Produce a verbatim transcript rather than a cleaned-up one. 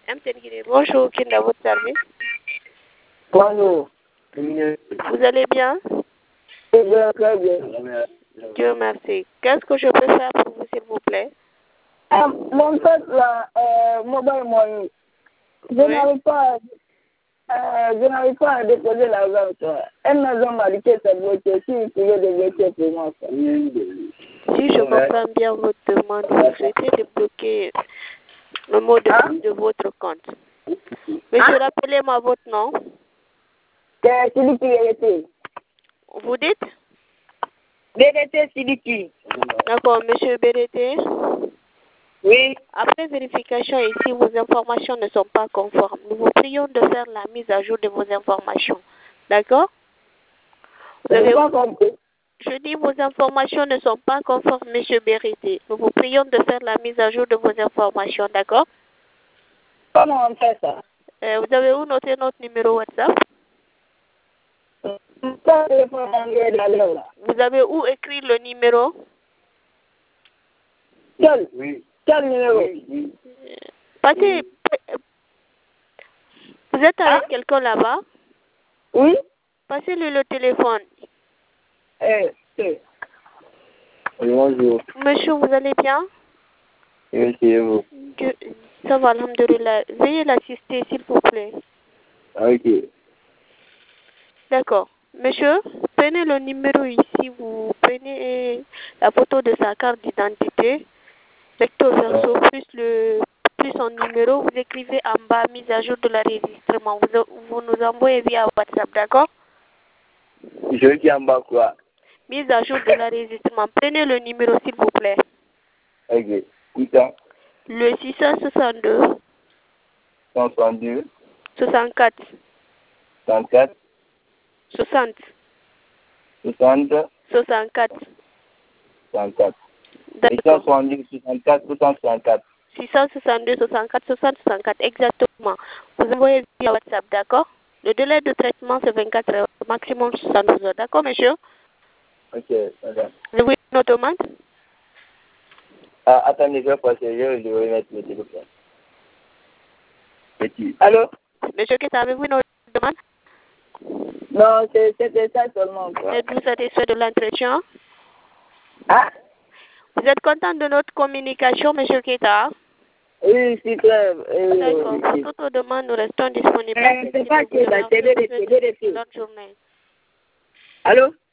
M T N Guinée, bonjour, qui est dans votre service? Bonjour. Vous allez bien? Très très bien. Dieu merci. Qu'est-ce que je peux faire pour vous, s'il vous plaît? Euh, mon fait, la euh, mobile money, je Oui. n'arrive pas, euh, je n'arrive pas à déposer l'argent. quoi. Elle maison m'a dit que c'est bloqué. Si vous pouvez débloquer pour moi. quoi. Si je comprends bien votre demande, vous souhaitez débloquer le mot de, Hein? de votre compte. Monsieur, rappelez-moi votre nom. C'est Sidiki B D T. Vous dites? B D T Sidiki. D'accord, monsieur B D T. Oui. Après vérification ici, vos informations ne sont pas conformes. Nous vous prions de faire la mise à jour de vos informations. D'accord? Vous Je n'ai avez... pas compris. Je dis vos informations ne sont pas conformes, monsieur B D T. Nous vous prions de faire la mise à jour de vos informations. D'accord? Comment on fait ça? Euh, vous avez où noté notre numéro WhatsApp? Pas téléphone anglais de la là. Vous avez où écrit le numéro? Quel? Oui. Quel numéro? Oui. oui. Passez. Vous êtes avec Hein? quelqu'un là-bas? Oui. Passez-lui le téléphone. Eh, eh. Oui, bonjour. Monsieur, vous allez bien? Oui, c'est vous. Dieu- Ça va, alhamdoulilah. Veuillez l'assister, s'il vous plaît. Ok. D'accord. Monsieur, prenez le numéro ici. Vous prenez la photo de sa carte d'identité. Recto verso, plus, le, plus son numéro. Vous écrivez en bas, mise à jour de l'enregistrement. Vous, vous nous envoyez via WhatsApp, d'accord? Je qui en bas quoi? Mise à jour de l'enregistrement. Prenez le numéro, s'il vous plaît. Ok. six cents. Le six cent soixante-deux. cent soixante-deux. soixante-quatre. soixante-quatre. soixante. soixante. soixante-quatre. soixante-quatre. D'accord. six cent soixante-deux, soixante-quatre, six cent soixante-quatre. six cent soixante-deux, soixante-quatre, soixante, soixante-quatre. Exactement. Vous envoyez via WhatsApp, d'accord? Le délai de traitement, c'est vingt-quatre heures. Maximum soixante-douze heures. D'accord, monsieur? Ok, madame. Avez-vous une autre demande? Ah, attendez, je vais passer, je vais remettre le téléphone. Petit. Allô? Monsieur Keta, avez-vous une autre demande? Non, c'était ça seulement. Quoi. Êtes-vous satisfait de l'entretien? Ah? Vous êtes content de notre communication, monsieur Keta? Oui, c'est clair. Euh, D'accord. Pour oui. toute autre demande, nous restons disponibles. Euh, c'est pas que la télé, c'est B D T. Bonne journée. Allô?